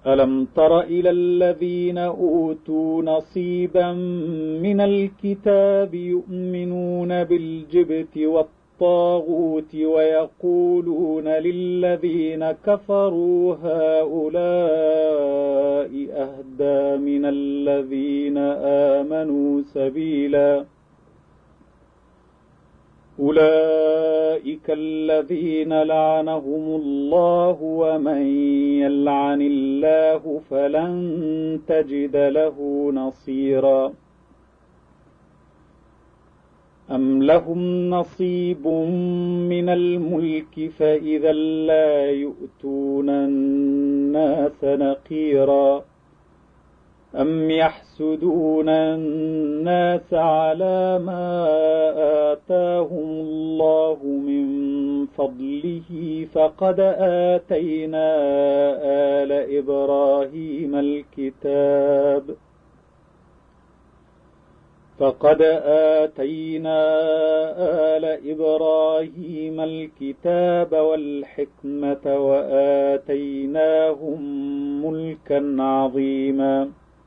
ألم تر إلى الذين أوتوا نصيبا من الكتاب يؤمنون بالجبت والطاغوت ويقولون للذين كفروا هؤلاء أهدى من الذين آمنوا سبيلا أولئك الذين لعنهم الله ومن يلعن الله فلن تجد له نصيرا أم لهم نصيب من الملك فإذا لا يؤتون الناس نقيرا أم يحسدون الناس على ما آتاهم الله من فضله فقد آتينا آل إبراهيم الكتاب والحكمة وآتيناهم ملكا عظيما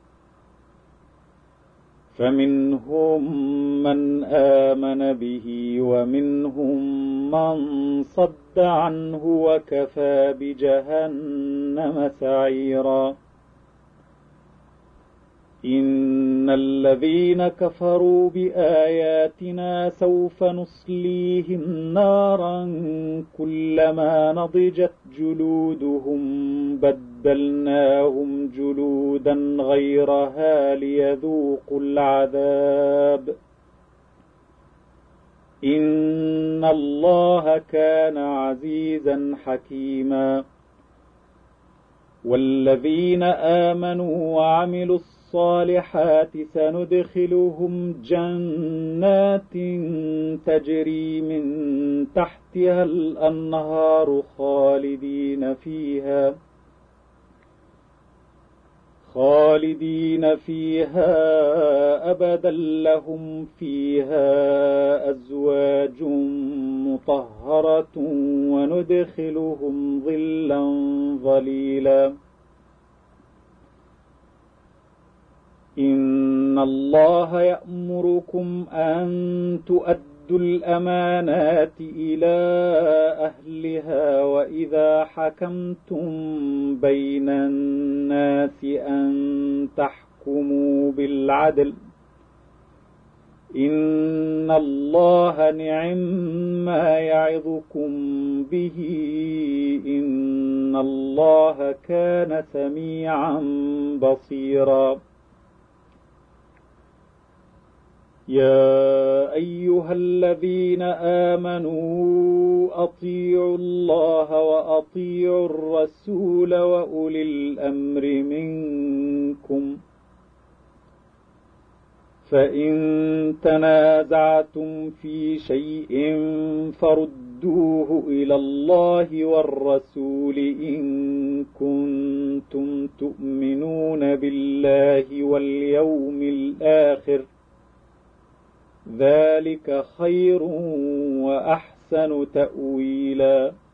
فمنهم من آمن به ومنهم من صد عنه وكفى بجهنم سعيرا إن الذين كفروا بآياتنا سوف نصليهم نارا كلما نضجت جلودهم بدلناهم جلودا غيرها ليذوقوا العذاب إن الله كان عزيزا حكيما والذين آمنوا وعملوا الصالحات سندخلهم جنات تجري من تحتها الأنهار خالدين فيها أبدا لهم فيها أزواج مطهرة وندخلهم ظلا ظليلا إن الله يأمركم أن تؤدوا الأمانات إلى أهلها وإذا حكمتم بين الناس أن تحكموا بالعدل إن الله نعم ما يعظكم به إن الله كان سميعا بصيرا يا أيها الذين آمنوا أطيعوا الله وأطيعوا الرسول وأولي الأمر منكم فإن تنازعتم في شيء فردوه إلى الله والرسول إن كنتم تؤمنون بالله واليوم الآخر ذلك خير وأحسن تأويلا